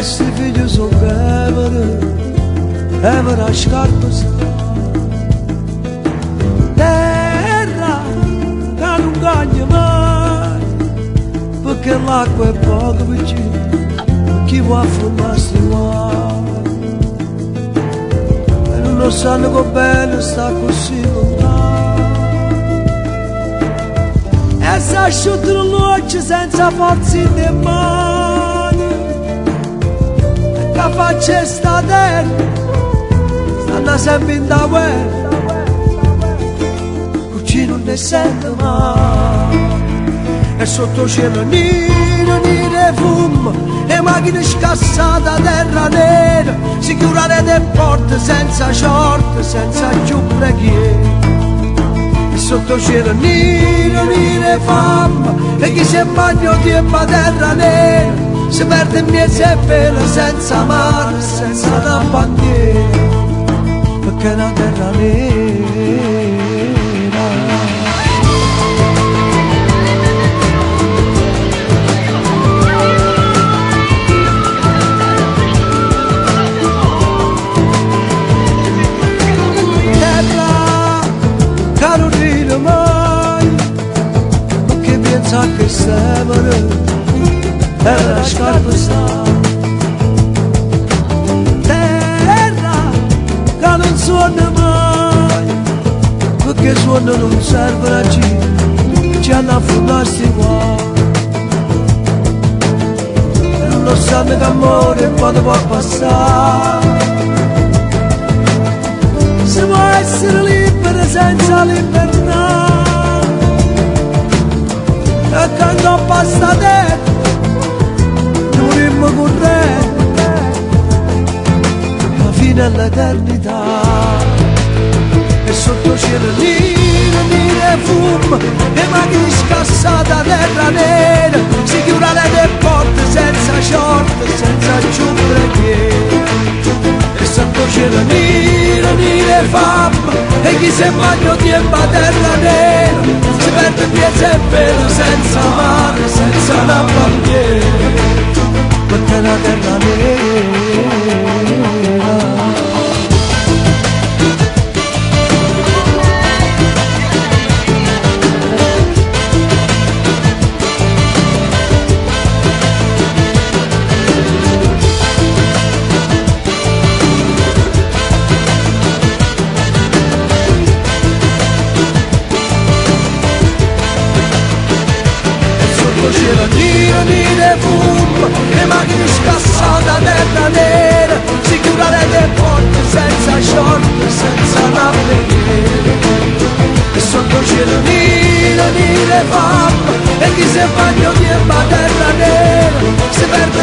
Questi figli sono evere a scarpe terra che non cagna mai, perché l'acqua è poco vicino, chi vuole affondarsi qua. E non sanno che bene sta così lontano, e si asciuttano l'occhio senza forza di mano, e che faccia sta terra stanno sempre in da guerra, così non ne sente mai. E sotto cielo nero, nero e fumo, e macchine scassate a terra nera, si chiudono le porte senza short, senza più preghiere. E sotto cielo nero, nero e fame, e chi si è bagno di a terra nera, si perde in mezzo e velo senza mare, senza una bandiera, perché è una terra nera. Non ride mai, perché pensa che severo è la scarpa sta. Terra che non suona mai, perché suona non serve a ci hanno affondarsi qua. E non lo sanno che amore quando può passare, se può essere libero senza libertà, e quando passa tempo non rimmo corrente, ma fino all'eternità. E sotto cielo nero, nero e fumo, e macchine scassate a terra nera, si chiudono le porte senza short, senza più preghiere. E sotto cielo nero, nero e fame, e chi si è bagno di a terra nera, si perde piezza e velo senza mare, senza una bandiera, perché è una terra nera. Nero, nero e fumo, le macchine scassate a terra nera, si chiudono le porte senza short, senza una preghiera. E sotto cielo nero, nero e fame, e chi si è bagno di a terra nera, si perde